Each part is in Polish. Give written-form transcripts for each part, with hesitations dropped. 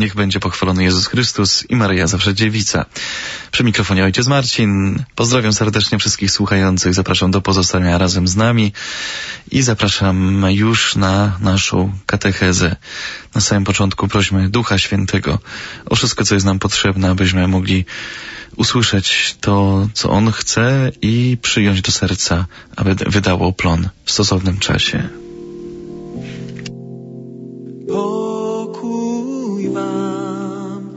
Niech będzie pochwalony Jezus Chrystus i Maryja zawsze dziewica. Przy mikrofonie ojciec Marcin. Pozdrawiam serdecznie wszystkich słuchających. Zapraszam do pozostania razem z nami i zapraszam już na naszą katechezę. Na samym początku prośmy Ducha Świętego o wszystko, co jest nam potrzebne, abyśmy mogli usłyszeć to, co On chce i przyjąć do serca, aby wydało plon w stosownym czasie. Pokój wam,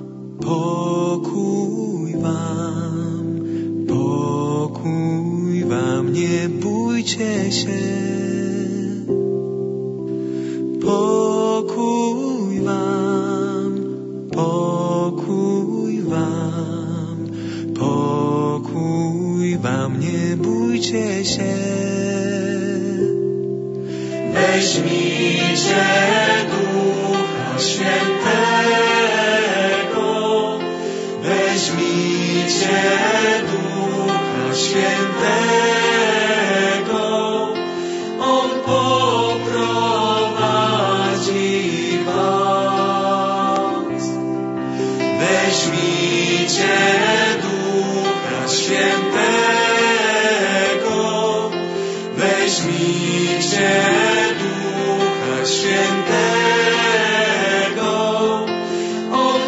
pokój wam, pokój wam, nie bójcie się. Pokój wam, pokój wam, pokój wam, nie bójcie się. Weźmijcie Ducha Świętego, weźmijcie Ducha Świętego, On poprowadzi was. Weźmijcie Ducha Świętego, weźmijcie Ducha Świętego, On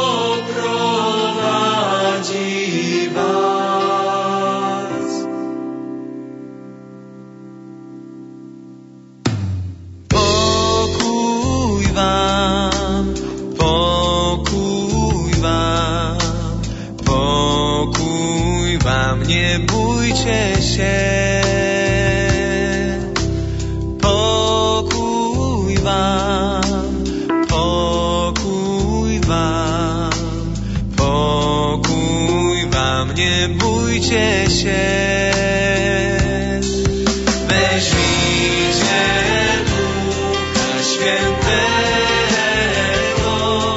poprowadzi was. Pokój wam, pokój wam, pokój wam, nie bójcie się. Pokój wam, pokój wam, pokój wam, nie bójcie się. Weźmijcie Ducha Świętego,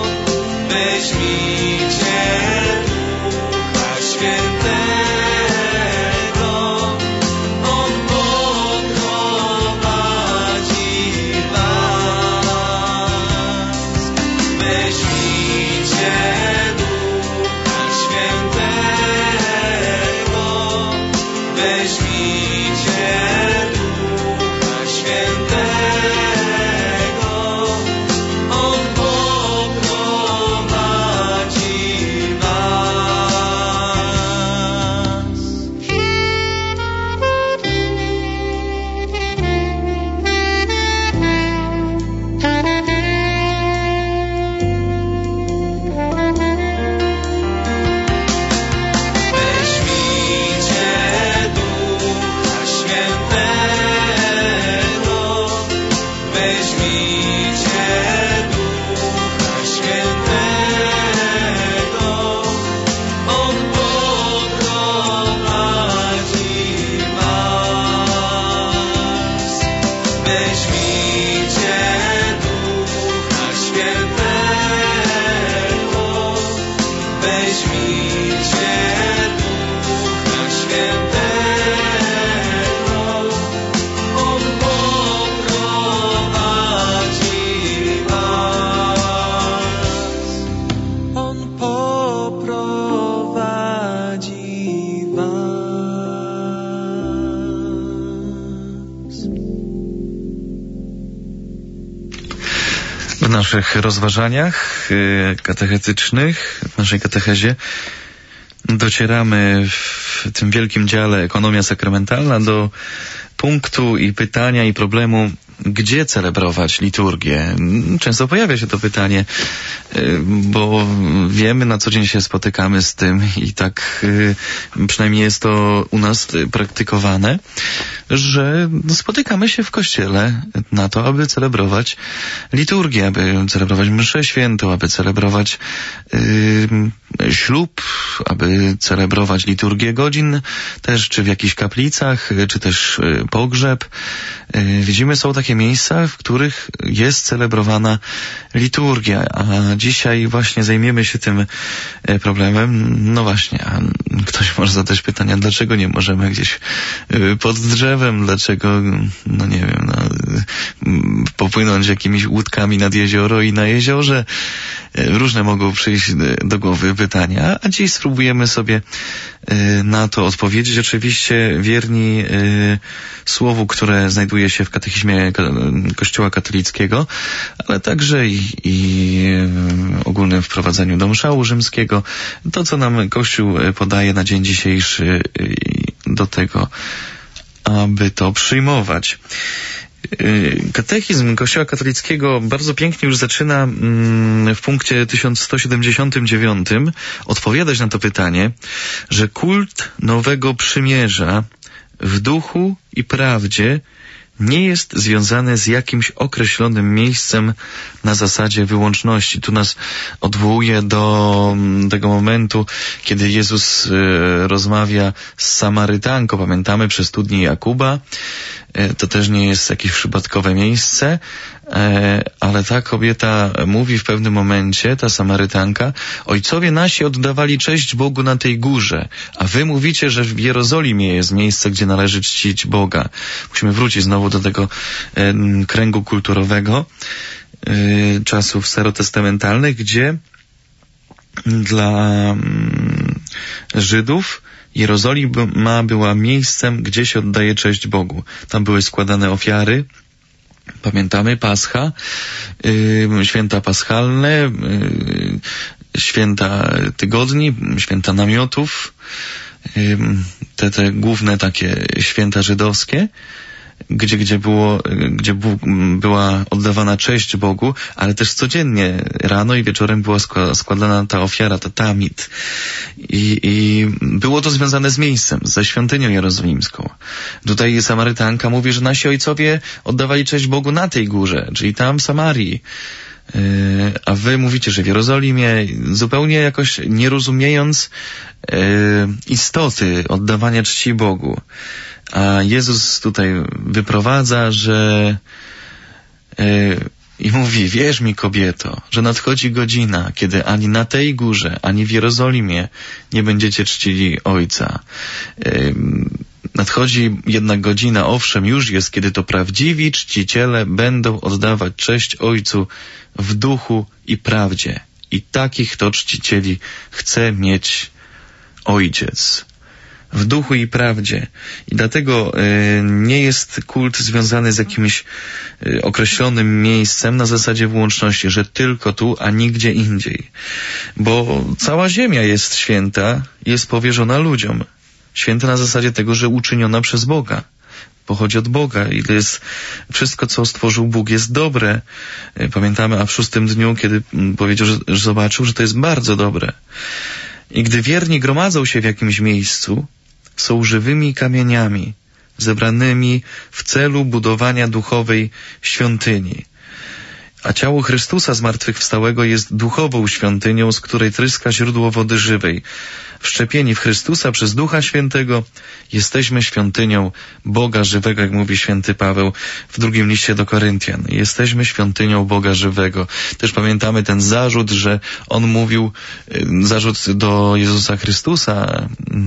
weźmijcie Ducha Świętego, On poprowadzi was. Weźmijcie Ducha Świętego, weźmijcie Ducha Świętego, On poprowadzi was. Weźmijcie Ducha Świętego, weźmijcie Ducha Świętego, On poprowadzi was. Weźmijcie Ducha Świętego, weźmijcie Ducha Świętego, On poprowadzi was. On poprowadzi was. W naszych rozważaniach katechetycznych, w naszej katechezie docieramy w tym wielkim dziale Ekonomia sakramentalna do punktu i pytania i problemu, gdzie celebrować liturgię. Często pojawia się to pytanie, bo wiemy, na co dzień się spotykamy z tym i tak przynajmniej jest to u nas praktykowane, że spotykamy się w kościele na to, aby celebrować liturgię, aby celebrować mszę świętą, aby celebrować ślub aby celebrować liturgię godzin, też czy w jakichś kaplicach, czy też pogrzeb. Widzimy, są takie miejsca, w których jest celebrowana liturgia, a dzisiaj właśnie zajmiemy się tym problemem. No właśnie, a ktoś może zadać pytania, dlaczego nie możemy gdzieś pod drzewem, dlaczego, no nie wiem, popłynąć jakimiś łódkami nad jezioro i na jeziorze. Różne mogą przyjść do głowy pytania, a dziś spróbujemy sobie na to odpowiedzieć. Oczywiście wierni słowu, które znajduje się w katechizmie Kościoła katolickiego, ale także i ogólnym wprowadzeniu do mszału rzymskiego. To, co nam Kościół podaje na dzień dzisiejszy do tego, aby to przyjmować. Katechizm Kościoła katolickiego bardzo pięknie już zaczyna w punkcie 1179 odpowiadać na to pytanie, że kult Nowego Przymierza w duchu i prawdzie nie jest związane z jakimś określonym miejscem na zasadzie wyłączności. Tu nas odwołuje do tego momentu, kiedy Jezus rozmawia z Samarytanką. Pamiętamy przy studni Jakuba. To też nie jest jakieś przypadkowe miejsce, ale ta kobieta mówi w pewnym momencie, ta Samarytanka: ojcowie nasi oddawali cześć Bogu na tej górze, a wy mówicie, że w Jerozolimie jest miejsce, gdzie należy czcić Boga. Musimy wrócić znowu do tego kręgu kulturowego czasów starotestamentalnych, gdzie dla Żydów Jerozolima była miejscem, gdzie się oddaje cześć Bogu. Tam były składane ofiary. Pamiętamy Pascha, święta paschalne, święta tygodni, święta namiotów, te główne takie święta żydowskie, gdzie była oddawana cześć Bogu, ale też codziennie rano i wieczorem była składana ta ofiara, ta tamid. I było to związane z miejscem, ze świątynią jerozolimską. Tutaj Samarytanka mówi, że nasi ojcowie oddawali cześć Bogu na tej górze, czyli tam w Samarii. A wy mówicie, że w Jerozolimie, zupełnie jakoś nie rozumiejąc istoty oddawania czci Bogu. A Jezus tutaj wyprowadza, że i mówi: wierz mi, kobieto, że nadchodzi godzina, kiedy ani na tej górze, ani w Jerozolimie nie będziecie czcili Ojca. Nadchodzi jednak godzina, owszem, już jest, kiedy to prawdziwi czciciele będą oddawać cześć Ojcu w duchu i prawdzie. I takich to czcicieli chce mieć Ojciec. W duchu i prawdzie. I dlatego nie jest kult związany z jakimś określonym miejscem na zasadzie wyłączności, że tylko tu, a nigdzie indziej. Bo cała ziemia jest święta, jest powierzona ludziom. Święta na zasadzie tego, że uczyniona przez Boga. Pochodzi od Boga i to jest wszystko, co stworzył Bóg, jest dobre. Pamiętamy, a w 6. dniu, kiedy powiedział, że zobaczył, że to jest bardzo dobre. I gdy wierni gromadzą się w jakimś miejscu, są żywymi kamieniami, zebranymi w celu budowania duchowej świątyni. A ciało Chrystusa zmartwychwstałego jest duchową świątynią, z której tryska źródło wody żywej. Wszczepieni w Chrystusa przez Ducha Świętego jesteśmy świątynią Boga żywego, jak mówi święty Paweł w 2 liście do Koryntian. Jesteśmy świątynią Boga żywego. Też pamiętamy ten zarzut, że on mówił, zarzut do Jezusa Chrystusa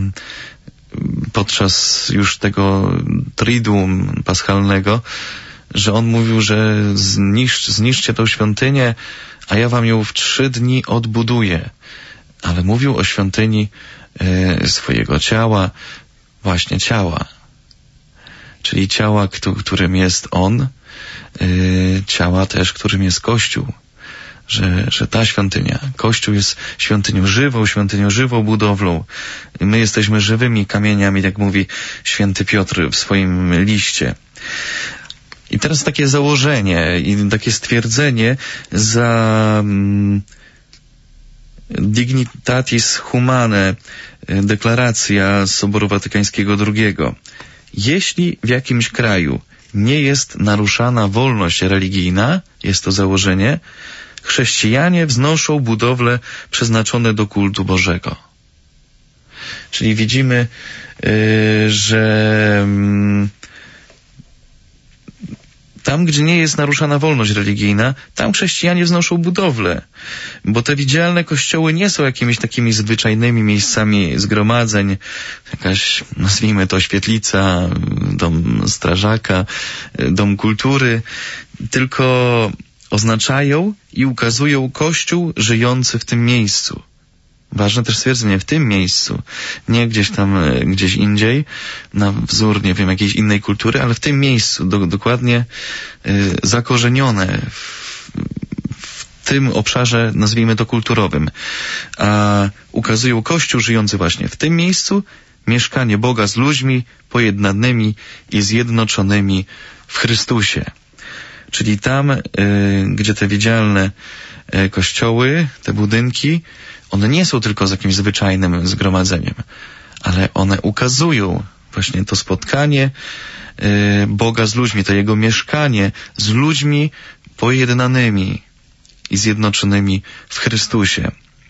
podczas już tego triduum paschalnego, że on mówił, że zniszczcie tą świątynię, a ja wam ją w 3 dni odbuduję. Ale mówił o świątyni swojego ciała, właśnie ciała. Czyli ciała, którym jest on, ciała też, którym jest Kościół. Że ta świątynia, Kościół jest świątynią żywą budowlą. My jesteśmy żywymi kamieniami, jak mówi święty Piotr w swoim liście. I teraz takie założenie i takie stwierdzenie za Dignitatis Humanae, deklaracja Soboru Watykańskiego II. Jeśli w jakimś kraju nie jest naruszana wolność religijna, jest to założenie, chrześcijanie wznoszą budowle przeznaczone do kultu Bożego. Czyli widzimy, że tam, gdzie nie jest naruszana wolność religijna, tam chrześcijanie wznoszą budowlę, bo te widzialne kościoły nie są jakimiś takimi zwyczajnymi miejscami zgromadzeń, jakaś, nazwijmy to, świetlica, dom strażaka, dom kultury, tylko oznaczają i ukazują Kościół żyjący w tym miejscu. Ważne też stwierdzenie, w tym miejscu, nie gdzieś tam, gdzieś indziej, na wzór, nie wiem, jakiejś innej kultury, ale w tym miejscu, dokładnie zakorzenione w tym obszarze, nazwijmy to kulturowym. A ukazują Kościół żyjący właśnie w tym miejscu, mieszkanie Boga z ludźmi pojednanymi i zjednoczonymi w Chrystusie. Czyli tam, gdzie te widzialne kościoły, te budynki, one nie są tylko z jakimś zwyczajnym zgromadzeniem, ale one ukazują właśnie to spotkanie Boga z ludźmi, to Jego mieszkanie z ludźmi pojednanymi i zjednoczonymi w Chrystusie.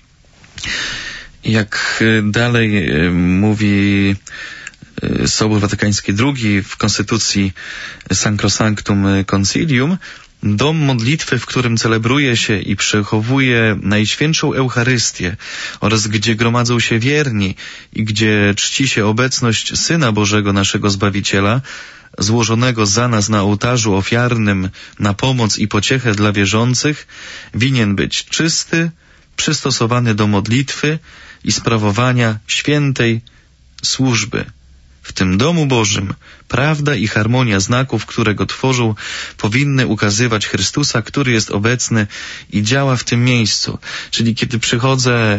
Jak dalej mówi Sobór Watykański II w konstytucji Sacrosanctum Concilium, dom modlitwy, w którym celebruje się i przechowuje Najświętszą Eucharystię oraz gdzie gromadzą się wierni i gdzie czci się obecność Syna Bożego, naszego Zbawiciela, złożonego za nas na ołtarzu ofiarnym na pomoc i pociechę dla wierzących, winien być czysty, przystosowany do modlitwy i sprawowania świętej służby. W tym domu Bożym prawda i harmonia znaków, które go tworzą, powinny ukazywać Chrystusa, który jest obecny i działa w tym miejscu. Czyli kiedy przychodzę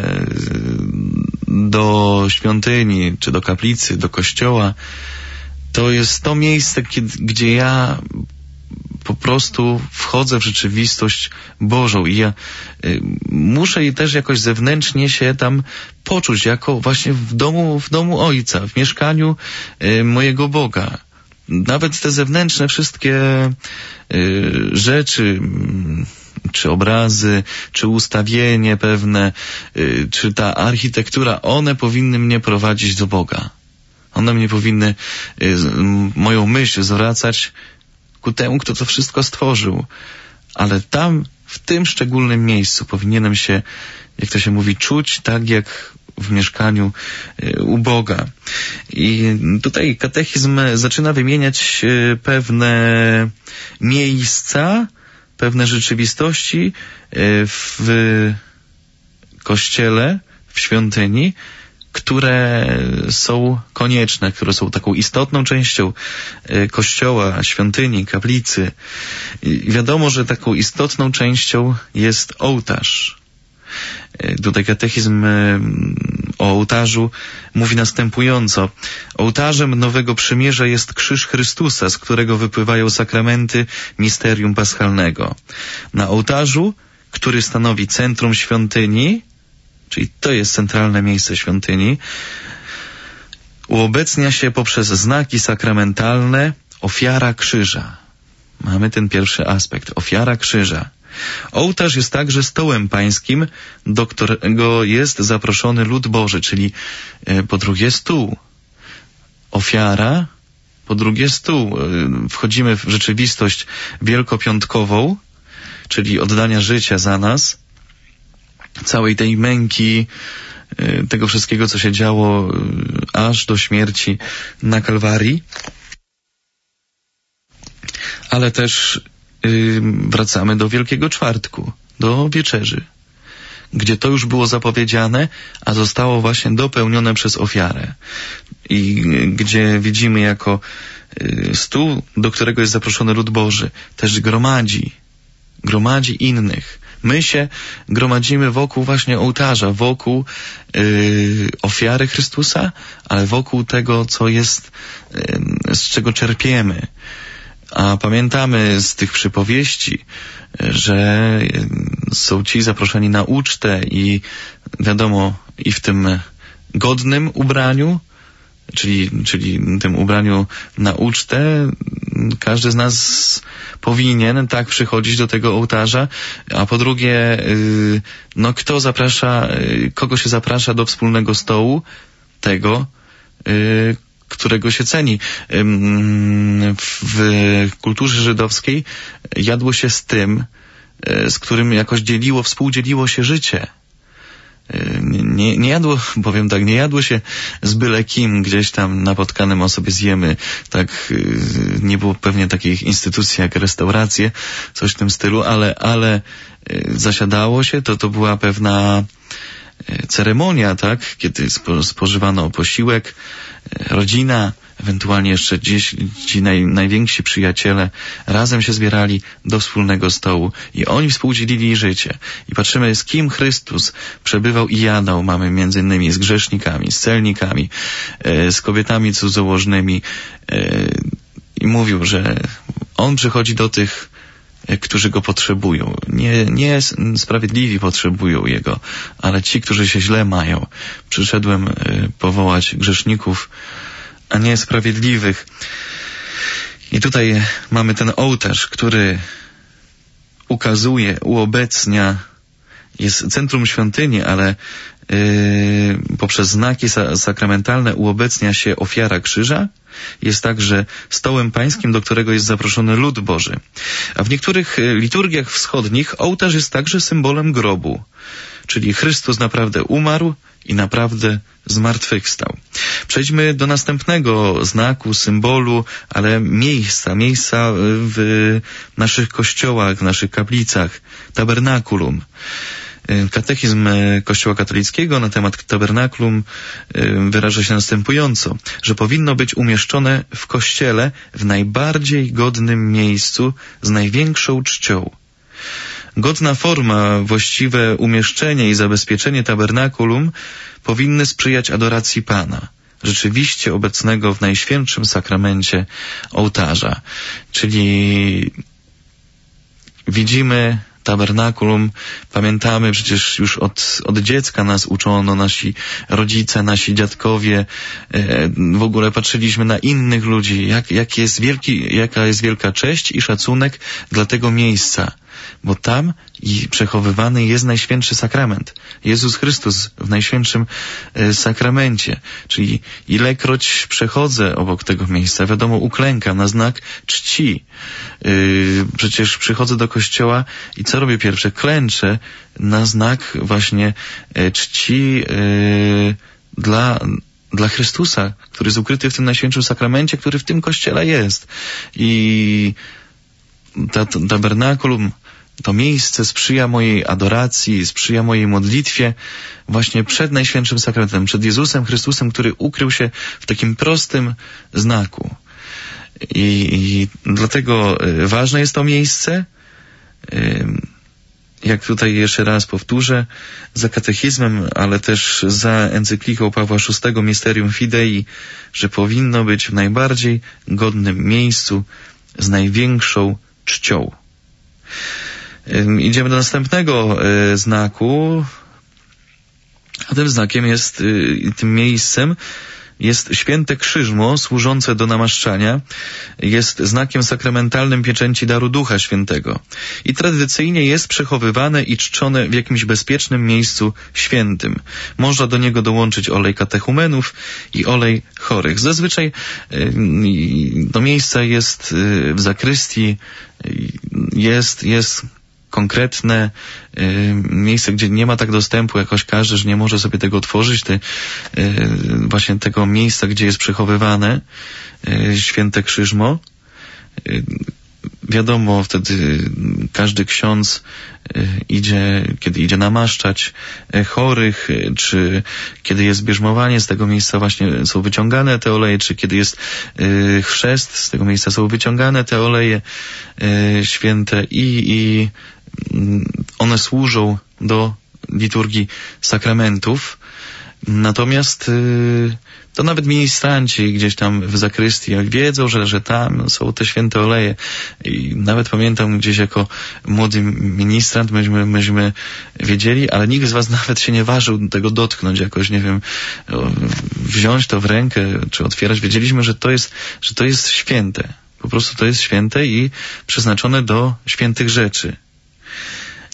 do świątyni, czy do kaplicy, do kościoła, to jest to miejsce, gdzie ja po prostu wchodzę w rzeczywistość Bożą i ja muszę jej też jakoś zewnętrznie się tam poczuć, jako właśnie w domu Ojca, w mieszkaniu mojego Boga. Nawet te zewnętrzne wszystkie rzeczy, czy obrazy, czy ustawienie pewne, czy ta architektura, one powinny mnie prowadzić do Boga. One mnie powinny moją myśl zwracać ku temu, kto to wszystko stworzył. Ale tam, w tym szczególnym miejscu powinienem się, jak to się mówi, czuć tak jak w mieszkaniu u Boga. I tutaj katechizm zaczyna wymieniać pewne miejsca, pewne rzeczywistości w Kościele, w świątyni, które są konieczne, które są taką istotną częścią kościoła, świątyni, kaplicy. I wiadomo, że taką istotną częścią jest ołtarz. Tutaj katechizm o ołtarzu mówi następująco. Ołtarzem Nowego Przymierza jest krzyż Chrystusa, z którego wypływają sakramenty misterium paschalnego. Na ołtarzu, który stanowi centrum świątyni, czyli to jest centralne miejsce świątyni, uobecnia się poprzez znaki sakramentalne ofiara krzyża. Mamy ten pierwszy aspekt, ofiara krzyża. Ołtarz jest także stołem pańskim, do którego jest zaproszony lud Boży, czyli po drugie stół. Ofiara, po drugie stół. Wchodzimy w rzeczywistość wielkopiątkową, czyli oddania życia za nas, całej tej męki, tego wszystkiego, co się działo aż do śmierci na Kalwarii. Ale też wracamy do Wielkiego Czwartku, do wieczerzy, gdzie to już było zapowiedziane, a zostało właśnie dopełnione przez ofiarę. I gdzie widzimy jako stół, do którego jest zaproszony lud Boży, też gromadzi innych. My się gromadzimy wokół właśnie ołtarza, wokół ofiary Chrystusa, ale wokół tego, co jest, z czego czerpiemy. A pamiętamy z tych przypowieści, że są ci zaproszeni na ucztę i wiadomo, i w tym godnym ubraniu, czyli tym ubraniu na ucztę, każdy z nas powinien tak przychodzić do tego ołtarza, a po drugie, kogo się zaprasza do wspólnego stołu? tego, którego się ceni. W kulturze żydowskiej jadło się z tym, z którym jakoś współdzieliło się życie. Nie jadło, powiem tak, nie jadło się z byle kim gdzieś tam napotkanym o sobie zjemy. Tak, nie było pewnie takich instytucji jak restauracje, coś w tym stylu, ale zasiadało się, to była pewna ceremonia, tak, kiedy spożywano posiłek, rodzina, ewentualnie jeszcze ci najwięksi przyjaciele razem się zbierali do wspólnego stołu i oni współdzielili życie. I patrzymy, z kim Chrystus przebywał i jadał. Mamy między innymi z grzesznikami, z celnikami, z kobietami cudzołożnymi i mówił, że On przychodzi do tych, którzy Go potrzebują. Nie sprawiedliwi potrzebują Jego, ale ci, którzy się źle mają. Przyszedłem powołać grzeszników, a nie sprawiedliwych. I tutaj mamy ten ołtarz, który uobecnia, jest centrum świątyni, ale poprzez znaki sakramentalne uobecnia się ofiara krzyża. Jest także stołem pańskim, do którego jest zaproszony lud Boży. A w niektórych liturgiach wschodnich ołtarz jest także symbolem grobu. Czyli Chrystus naprawdę umarł i naprawdę zmartwychwstał. Przejdźmy do następnego znaku, symbolu, ale miejsca w naszych kościołach, w naszych kaplicach. Tabernakulum. Katechizm Kościoła katolickiego na temat tabernakulum wyraża się następująco, że powinno być umieszczone w kościele w najbardziej godnym miejscu z największą czcią. Godna forma, właściwe umieszczenie i zabezpieczenie tabernakulum powinny sprzyjać adoracji Pana, rzeczywiście obecnego w najświętszym sakramencie ołtarza. Czyli widzimy tabernakulum, pamiętamy, przecież już od dziecka nas uczono, nasi rodzice, nasi dziadkowie, w ogóle patrzyliśmy na innych ludzi, jaka jest wielka cześć i szacunek dla tego miejsca, bo tam przechowywany jest najświętszy sakrament. Jezus Chrystus w najświętszym sakramencie. Czyli ilekroć przechodzę obok tego miejsca, wiadomo, uklękam na znak czci. Przecież przychodzę do kościoła i co robię pierwsze? Klęczę na znak właśnie czci dla Chrystusa, który jest ukryty w tym najświętszym sakramencie, który w tym kościele jest. I tabernakulum, to miejsce sprzyja mojej adoracji, sprzyja mojej modlitwie właśnie przed Najświętszym Sakramentem, przed Jezusem Chrystusem, który ukrył się w takim prostym znaku. I dlatego ważne jest to miejsce. Jak tutaj jeszcze raz powtórzę, za katechizmem, ale też za encykliką Pawła VI Mysterium Fidei, że powinno być w najbardziej godnym miejscu z największą czcią. Idziemy do następnego znaku, a tym znakiem jest, tym miejscem jest święte krzyżmo służące do namaszczania, jest znakiem sakramentalnym pieczęci daru Ducha Świętego i tradycyjnie jest przechowywane i czczone w jakimś bezpiecznym miejscu świętym. Można do niego dołączyć olej katechumenów i olej chorych. Zazwyczaj to miejsce jest w zakrystii, jest konkretne miejsce, gdzie nie ma tak dostępu jakoś każdy, że nie może sobie tego otworzyć, właśnie tego miejsca, gdzie jest przechowywane święte krzyżmo. Wiadomo, wtedy każdy ksiądz kiedy idzie namaszczać chorych, czy kiedy jest bierzmowanie, z tego miejsca właśnie są wyciągane te oleje, czy kiedy jest chrzest, z tego miejsca są wyciągane te oleje święte i one służą do liturgii sakramentów. Natomiast to nawet ministranci gdzieś tam w zakrystii wiedzą, że tam są te święte oleje. I nawet pamiętam gdzieś jako młody ministrant, myśmy wiedzieli, ale nikt z was nawet się nie ważył tego dotknąć jakoś, nie wiem, wziąć to w rękę, czy otwierać. Wiedzieliśmy, że to jest święte. Po prostu to jest święte i przeznaczone do świętych rzeczy.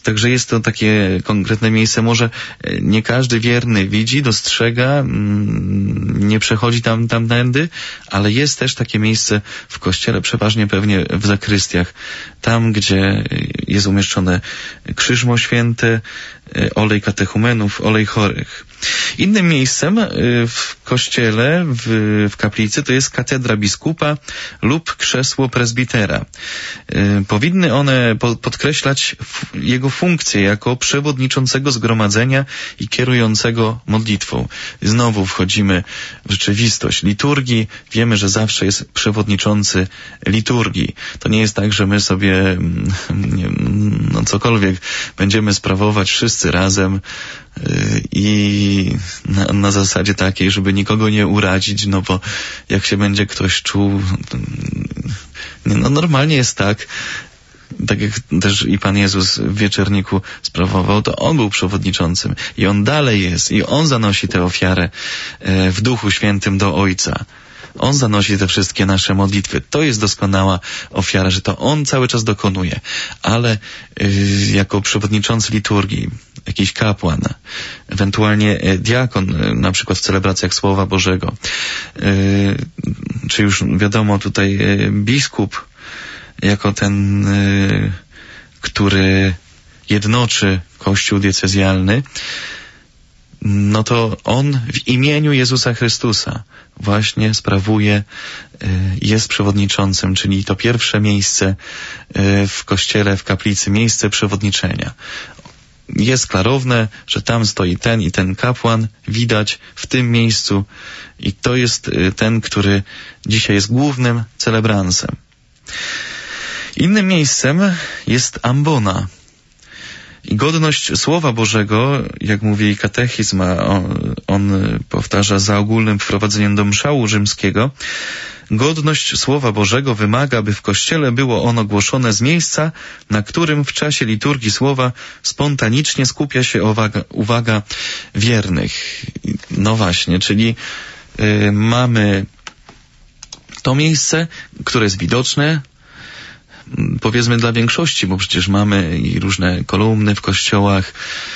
Także jest to takie konkretne miejsce. Może nie każdy wierny widzi, dostrzega, nie przechodzi tamtędy, ale jest też takie miejsce w kościele, przeważnie pewnie w zakrystiach. Tam, gdzie jest umieszczone Krzyżmo Święte, olej katechumenów, olej chorych. Innym miejscem w kościele, w kaplicy, to jest katedra biskupa lub krzesło prezbitera. Powinny one podkreślać jego funkcję jako przewodniczącego zgromadzenia i kierującego modlitwą. Znowu wchodzimy w rzeczywistość liturgii. Wiemy, że zawsze jest przewodniczący liturgii. To nie jest tak, że my sobie cokolwiek będziemy sprawować wszyscy razem i na zasadzie takiej, żeby nikogo nie urazić, no bo jak się będzie ktoś czuł, normalnie jest tak jak też i Pan Jezus w wieczerniku sprawował, to On był przewodniczącym i On dalej jest i On zanosi tę ofiarę w Duchu Świętym do Ojca. On zanosi te wszystkie nasze modlitwy. To jest doskonała ofiara, że to On cały czas dokonuje. Ale jako przewodniczący liturgii, jakiś kapłan, ewentualnie diakon, na przykład w celebracjach Słowa Bożego, czy już wiadomo tutaj biskup, jako ten, który jednoczy Kościół diecezjalny, no to on w imieniu Jezusa Chrystusa właśnie sprawuje, jest przewodniczącym, czyli to pierwsze miejsce w kościele, w kaplicy, miejsce przewodniczenia. Jest klarowne, że tam stoi ten i ten kapłan, widać w tym miejscu i to jest ten, który dzisiaj jest głównym celebransem. Innym miejscem jest ambona. I godność Słowa Bożego, jak mówi katechizm, on powtarza za ogólnym wprowadzeniem do mszału rzymskiego, godność Słowa Bożego wymaga, by w Kościele było ono głoszone z miejsca, na którym w czasie liturgii Słowa spontanicznie skupia się uwaga wiernych. No właśnie, czyli mamy to miejsce, które jest widoczne, powiedzmy dla większości, bo przecież mamy i różne kolumny w kościołach,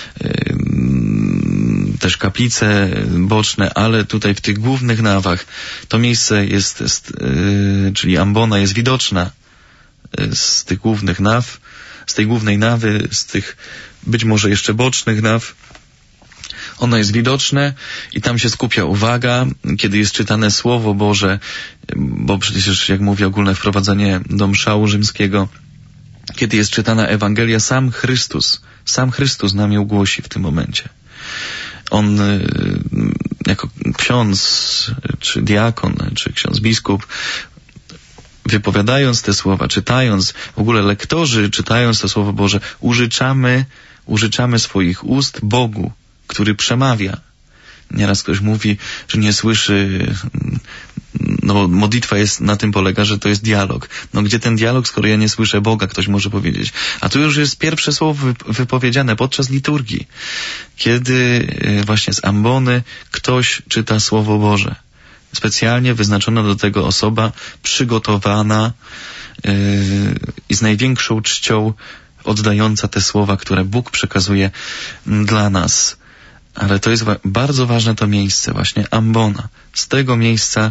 też kaplice boczne, ale tutaj w tych głównych nawach to miejsce jest czyli ambona jest widoczna z tych głównych naw, z tej głównej nawy, z tych być może jeszcze bocznych naw. Ono jest widoczne i tam się skupia uwaga, kiedy jest czytane Słowo Boże, bo przecież, jak mówi ogólne wprowadzenie do mszału rzymskiego, kiedy jest czytana Ewangelia, sam Chrystus nam ją głosi w tym momencie. On jako ksiądz, czy diakon, czy ksiądz biskup, wypowiadając te słowa, czytając, w ogóle lektorzy czytając to Słowo Boże, użyczamy swoich ust Bogu, który przemawia. Nieraz ktoś mówi, że nie słyszy, no modlitwa jest, na tym polega, że to jest dialog. No gdzie ten dialog, skoro ja nie słyszę Boga, ktoś może powiedzieć. A tu już jest pierwsze słowo wypowiedziane podczas liturgii, kiedy właśnie z ambony ktoś czyta Słowo Boże. Specjalnie wyznaczona do tego osoba, przygotowana i z największą czcią oddająca te słowa, które Bóg przekazuje dla nas. Ale to jest bardzo ważne to miejsce, właśnie ambona. Z tego miejsca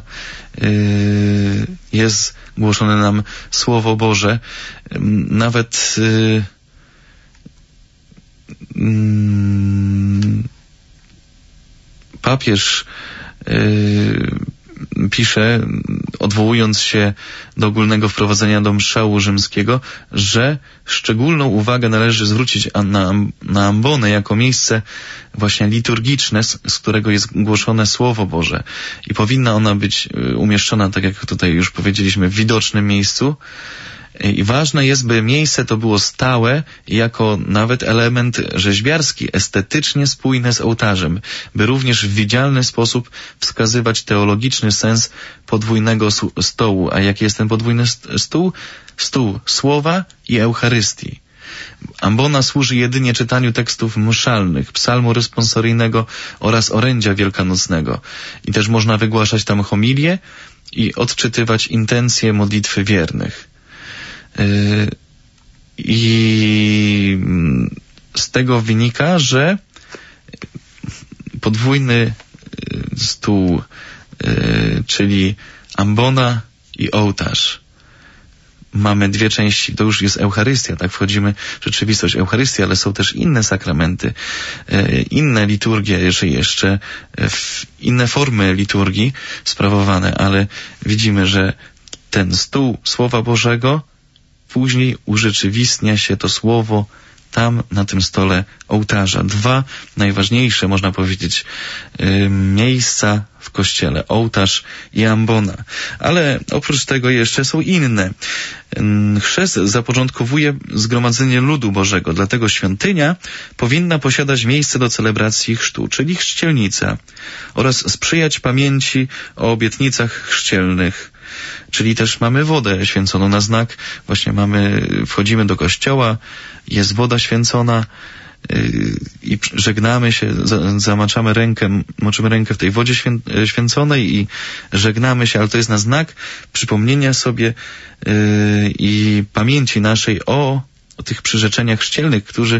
jest głoszone nam Słowo Boże. Nawet papież pisze, odwołując się do ogólnego wprowadzenia do mszału rzymskiego, że szczególną uwagę należy zwrócić na ambonę jako miejsce właśnie liturgiczne, z którego jest głoszone Słowo Boże. I powinna ona być umieszczona, tak jak tutaj już powiedzieliśmy, w widocznym miejscu. I ważne jest, by miejsce to było stałe jako nawet element rzeźbiarski, estetycznie spójne z ołtarzem, by również w widzialny sposób wskazywać teologiczny sens podwójnego stołu. A jaki jest ten podwójny stół? Stół Słowa i Eucharystii. Ambona służy jedynie czytaniu tekstów mszalnych, psalmu responsoryjnego oraz orędzia wielkanocnego. I też można wygłaszać tam homilię i odczytywać intencje modlitwy wiernych. I z tego wynika, że podwójny stół, czyli ambona i ołtarz. Mamy dwie części, to już jest Eucharystia, tak, wchodzimy w rzeczywistość Eucharystii, ale są też inne sakramenty, inne liturgie, jeszcze inne formy liturgii sprawowane, ale widzimy, że ten stół Słowa Bożego później urzeczywistnia się to Słowo tam, na tym stole ołtarza. Dwa najważniejsze, można powiedzieć, miejsca w Kościele. Ołtarz i ambona. Ale oprócz tego jeszcze są inne. Chrzest zapoczątkowuje zgromadzenie ludu Bożego, dlatego świątynia powinna posiadać miejsce do celebracji chrztu, czyli chrzcielnica, oraz sprzyjać pamięci o obietnicach chrzcielnych. Czyli też mamy wodę święconą na znak. Właśnie wchodzimy do kościoła, jest woda święcona i żegnamy się, zamaczamy rękę, moczymy rękę w tej wodzie święconej i żegnamy się, ale to jest na znak przypomnienia sobie i pamięci naszej o tych przyrzeczeniach chrzcielnych,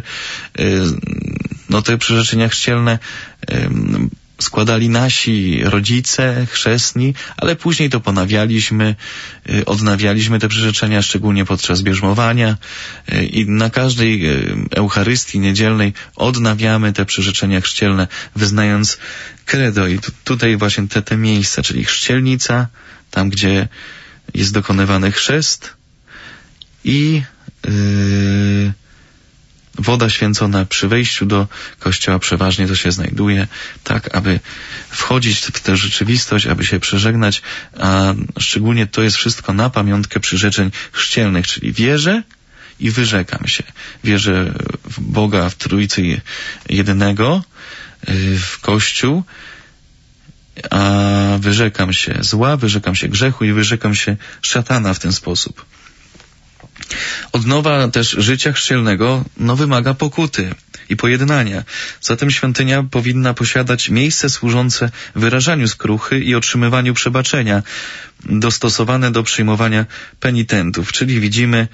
te przyrzeczenia chrzcielne składali nasi rodzice chrzestni, ale później to ponawialiśmy, odnawialiśmy te przyrzeczenia, szczególnie podczas bierzmowania i na każdej Eucharystii niedzielnej odnawiamy te przyrzeczenia chrzcielne, wyznając credo. I tutaj właśnie te miejsca, czyli chrzcielnica, tam gdzie jest dokonywany chrzest i woda święcona przy wejściu do kościoła przeważnie to się znajduje, tak aby wchodzić w tę rzeczywistość, aby się przeżegnać, a szczególnie to jest wszystko na pamiątkę przyrzeczeń chrzcielnych, czyli wierzę i wyrzekam się. Wierzę w Boga, w Trójcy Jedynego, w Kościół, a wyrzekam się zła, wyrzekam się grzechu i wyrzekam się szatana w ten sposób. Odnowa też życia chrzcielnego wymaga pokuty i pojednania. Zatem świątynia powinna posiadać miejsce służące wyrażaniu skruchy i otrzymywaniu przebaczenia, dostosowane do przyjmowania penitentów. Czyli widzimy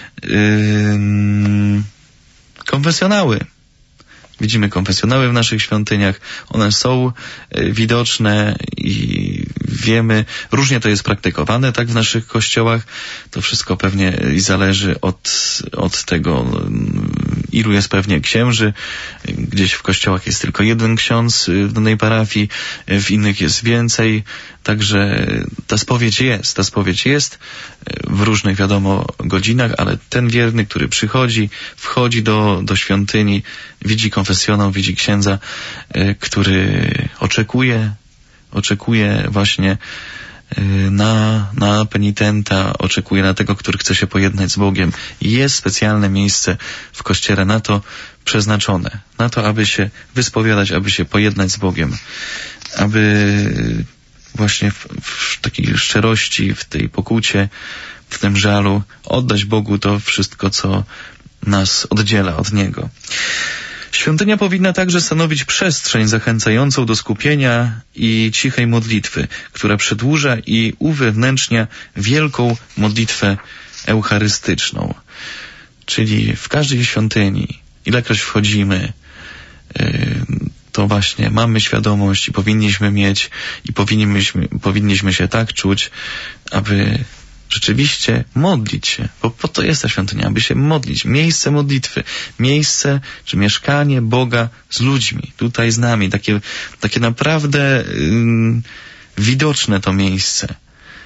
konfesjonały. Widzimy konfesjonały w naszych świątyniach. One są widoczne i wiemy, różnie to jest praktykowane, tak, w naszych kościołach. To wszystko pewnie zależy od tego, ilu jest pewnie księży. Gdzieś w kościołach jest tylko jeden ksiądz w danej parafii, w innych jest więcej. Także ta spowiedź jest w różnych, wiadomo, godzinach, ale ten wierny, który wchodzi do świątyni, widzi konfesjonał, widzi księdza, który oczekuje właśnie na penitenta, oczekuje na tego, który chce się pojednać z Bogiem. I jest specjalne miejsce w kościele na to przeznaczone, na to, aby się wyspowiadać, aby się pojednać z Bogiem, aby właśnie w takiej szczerości, w tej pokucie, w tym żalu oddać Bogu to wszystko, co nas oddziela od Niego. Świątynia powinna także stanowić przestrzeń zachęcającą do skupienia i cichej modlitwy, która przedłuża i uwewnętrznia wielką modlitwę eucharystyczną. Czyli w każdej świątyni, ilekroć wchodzimy, to właśnie mamy świadomość i powinniśmy mieć i powinniśmy się tak czuć, aby rzeczywiście modlić się, bo po to jest ta świątynia, aby się modlić. Miejsce modlitwy, miejsce czy mieszkanie Boga z ludźmi, tutaj z nami, takie naprawdę widoczne to miejsce,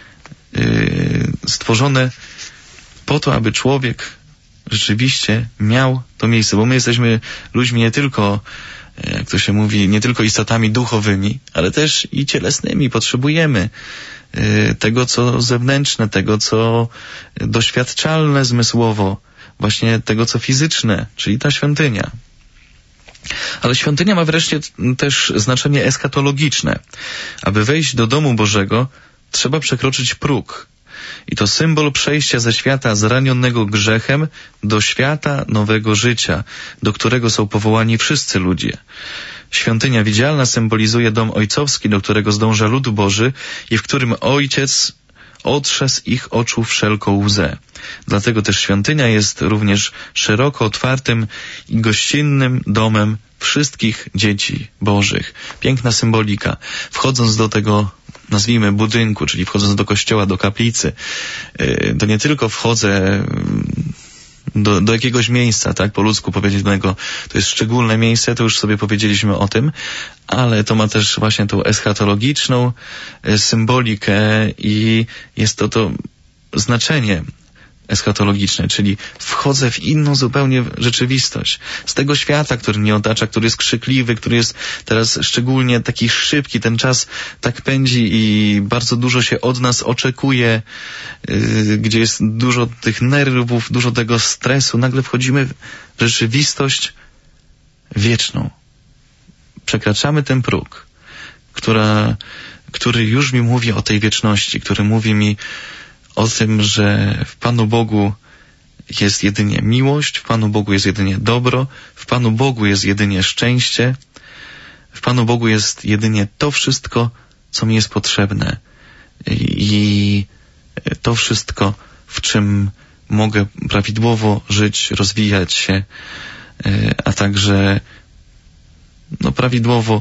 stworzone po to, aby człowiek rzeczywiście miał to miejsce, bo my jesteśmy ludźmi nie tylko, jak to się mówi, nie tylko istotami duchowymi, ale też i cielesnymi. Potrzebujemy tego, co zewnętrzne, tego, co doświadczalne zmysłowo, właśnie tego, co fizyczne, czyli ta świątynia. Ale świątynia ma wreszcie też znaczenie eschatologiczne. Aby wejść do domu Bożego, trzeba przekroczyć próg. I to symbol przejścia ze świata zranionego grzechem do świata nowego życia, do którego są powołani wszyscy ludzie. Świątynia widzialna symbolizuje dom ojcowski, do którego zdąża lud Boży i w którym Ojciec otrze z ich oczu wszelką łzę. Dlatego też świątynia jest również szeroko otwartym i gościnnym domem wszystkich dzieci bożych. Piękna symbolika. Wchodząc do tego, nazwijmy, budynku, czyli wchodząc do kościoła, do kaplicy, to nie tylko wchodzę do jakiegoś miejsca, tak, po ludzku powiedzianego, to jest szczególne miejsce, to już sobie powiedzieliśmy o tym, ale to ma też właśnie tą eschatologiczną symbolikę i jest to znaczenie eschatologiczne, czyli wchodzę w inną zupełnie rzeczywistość. Z tego świata, który mnie otacza, który jest krzykliwy, który jest teraz szczególnie taki szybki, ten czas tak pędzi i bardzo dużo się od nas oczekuje, gdzie jest dużo tych nerwów, dużo tego stresu. Nagle wchodzimy w rzeczywistość wieczną. Przekraczamy ten próg, który już mi mówi o tej wieczności, który mówi mi o tym, że w Panu Bogu jest jedynie miłość, w Panu Bogu jest jedynie dobro, w Panu Bogu jest jedynie szczęście, w Panu Bogu jest jedynie to wszystko, co mi jest potrzebne i to wszystko, w czym mogę prawidłowo żyć, rozwijać się, a także prawidłowo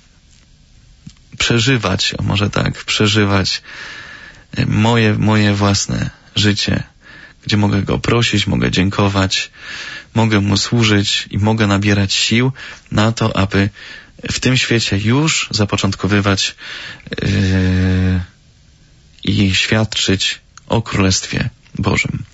przeżywać, przeżywać moje własne życie, gdzie mogę Go prosić, mogę dziękować, mogę Mu służyć i mogę nabierać sił na to, aby w tym świecie już zapoczątkowywać i świadczyć o Królestwie Bożym.